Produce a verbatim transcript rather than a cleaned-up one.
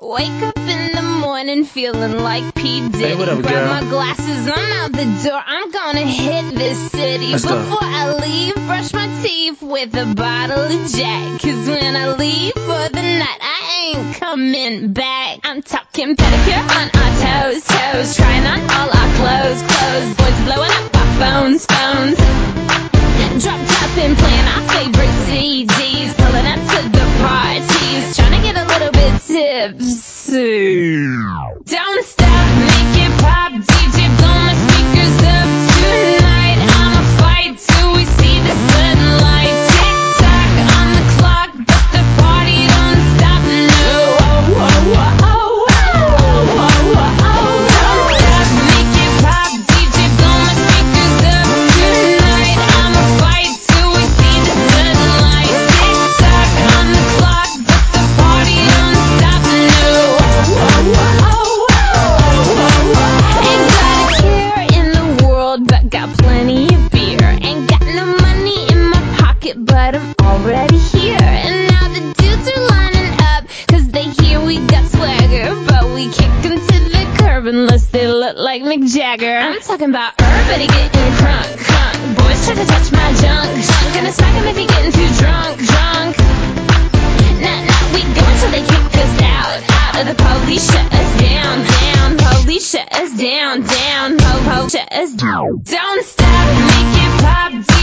Wake up in the morning feeling like P. Diddy. Hey, what up, Grab girl? my glasses, I'm out the door. I'm gonna hit this city. Let's go. Before I leave, brush my teeth with a bottle of Jack. Cause when I leave for the night, I ain't coming back. I'm talking pedicure on our toes, toes. Trying on all our clothes, clothes. Boys blowing up our phones, phones. Drop top and playing our favorite C Ds. Pulling up to the parties. Trying to get a little bit tipsy. Don't stop, make it pop. D J, blow my speakers up tonight. I'ma fight till we see the sunlight. Tick tock on the clock, but the party don't stop. No. Oh, oh, oh, oh, oh, oh, oh, oh. Don't stop, make it pop. D J, blow my speakers up tonight. I'ma fight till we see the sunlight. Tick tock on the clock, but the party don't stop. No. Oh, oh, oh, oh, oh, oh. Ain't got a care in the world, but got plenty of beer. Ain't got no money in my pocket, but I'm already here. And now the dudes are lining up, cause they hear we got swagger. But we kick them to the curb unless they look like Mick Jagger. I'm talking about everybody getting crunk, crunk. Boys try to touch my junk, junk. Gonna smack him if he getting too drunk, drunk. Nah, nah, we go until they kick us out, out of the police, shut us down, down. Police shut us down, down. Po, po, shut us down. Don't stop, make it pop.